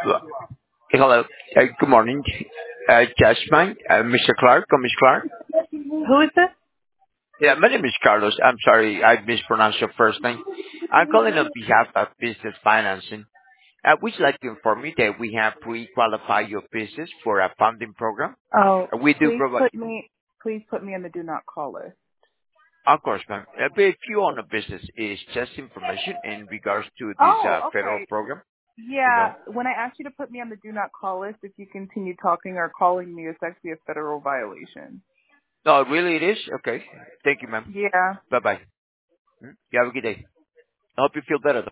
Well, hello. Good morning. Jasmine, Mr. Clark, or Miss Clark. Who is this? Yeah, my name is Carlos. I'm sorry, I mispronounced your first name. I'm calling on behalf of Business Financing. We'd like to inform you that we have pre-qualified your business for a funding program. Oh, We do provide, please put me on the do not call list. of course, ma'am. But if you own a business, it's just information in regards to this Oh, federal okay. program. You Yeah, know. when I asked you to put me on the do not call list, if you continue talking or calling me, it's actually a federal violation. No, really, it is. Okay. Thank you, ma'am. Yeah. Bye bye. You have a good day. I hope you feel better.